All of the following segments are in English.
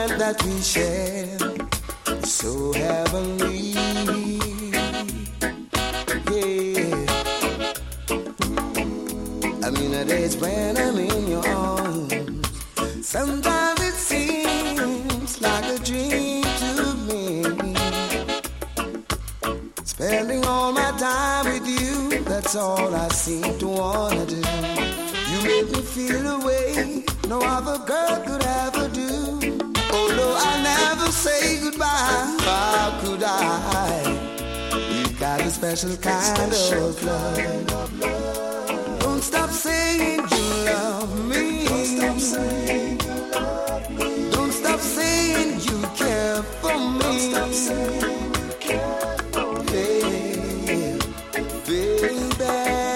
time that we share is so heavenly. Yeah. I mean, the days when I'm in your arms, sometimes it seems like a dream to me. Spending all my time with you, that's all I seem to wanna do. You make me feel a way no other girl could ever do. Although I never say goodbye, how could I? You got a special kind of love. Don't stop saying you love me. Don't stop saying you love me. Don't stop saying you care for me. Don't stop saying you care for me. Baby,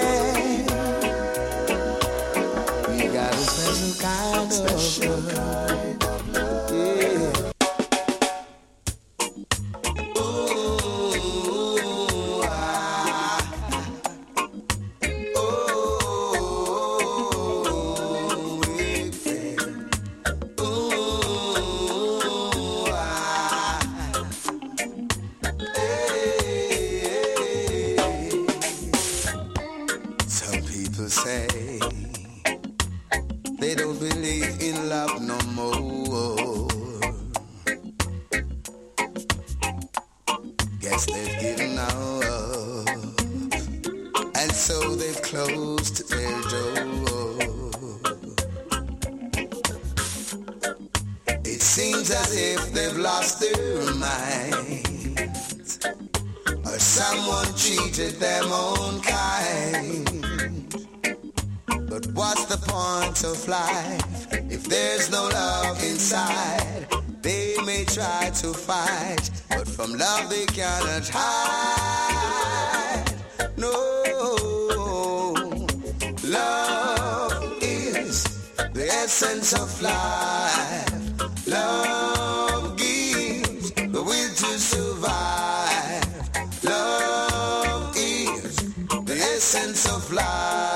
you got a special kind of love. Yeah. They don't believe in love no more. Guess they've given up, and so they've closed their door. It seems as if they've lost their minds, or someone cheated them own kind. But what's the point of life if there's no love inside? They may try to fight, but from love they cannot hide. No, love is the essence of life. Love gives the will to survive. Love is the essence of life.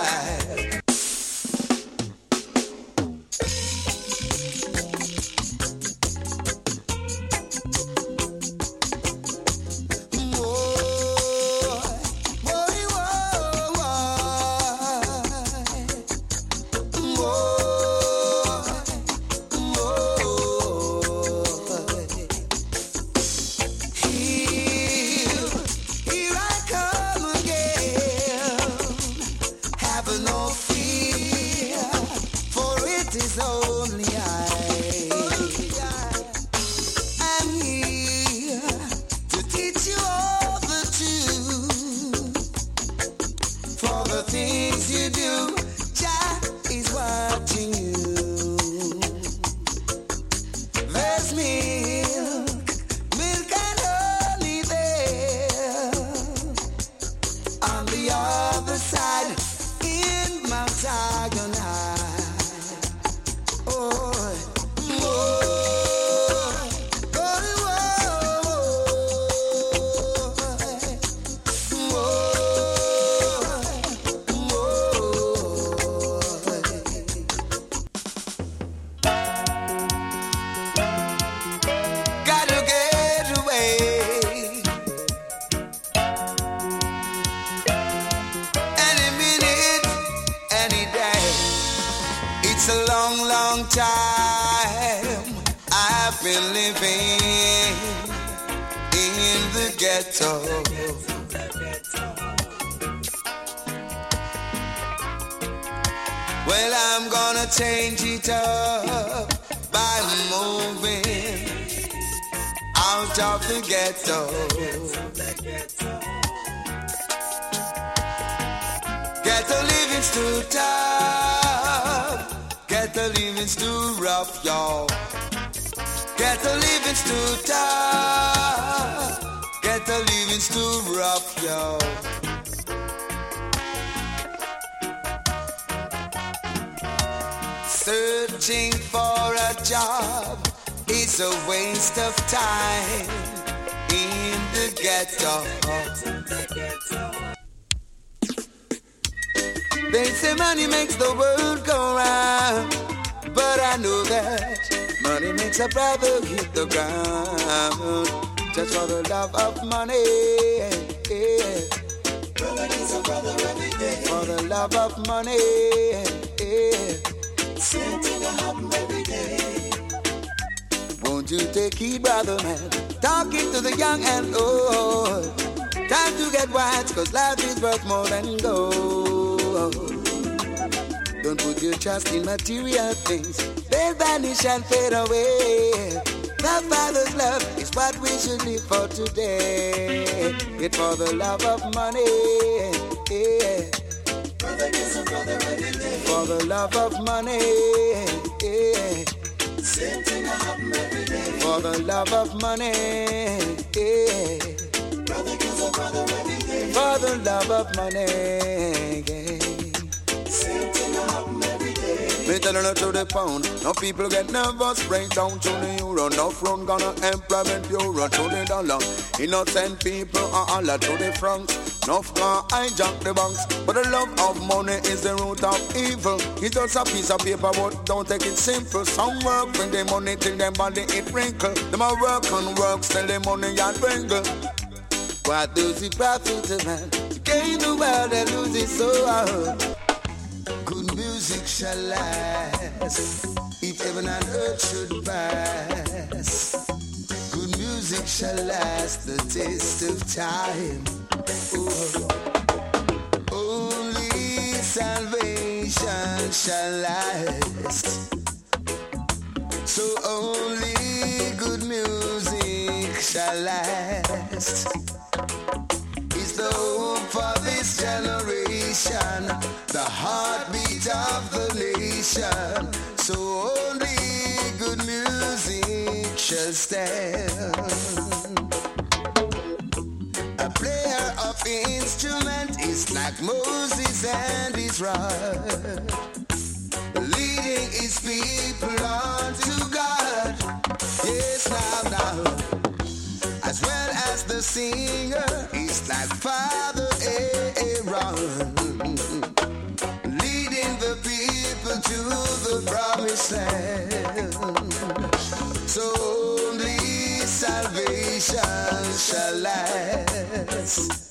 Well, I'm gonna change it up by moving out of the ghetto. Ghetto living's too tough. Ghetto living's too rough, y'all. Ghetto living's too tough. Ghetto living's too rough, y'all. Searching for a job is a waste of time in the ghetto. They say money makes the world go round, but I know that Money makes a brother hit the ground just for the love of money. Brother needs a brother every day for the love of money. Same thing happen every day. Won't you take heed, brother man? Talking to the young and old. Time to get wise, cause life is worth more than gold. Don't put your trust in material things. They'll vanish and fade away. The Father's love is what we should live for today. It for the love of money. Brother gives a brother every day. For the love of money. Same thing happen every day. For the love of money. Brother gives a brother every day. For the love of money. Same thing happen every day. Me tell her to the pound. No people get nervous, break down to the euro. No front gonna implement euro to the dollar. Innocent people are all to the front. No can hijack the banks, but the love of money is the root of evil. It's just a piece of paper, but don't take it simple. Some work bring the money till them body it wrinkle. Them a work and work, sell the money and wrinkle. What does it profit a man to gain the world and lose it soul? Good music shall last if heaven and earth should pass. Good music shall last the test of time. Oh. Only salvation shall last. So only good music shall last. It's the hope for this generation, the heartbeat of the nation. So only good music shall stand. A player of instrument is like Moses and his rod, leading his people on to God. Yes, now. As well as the singer is like Father Aaron, leading the people to the promised land. So only salvation shall last.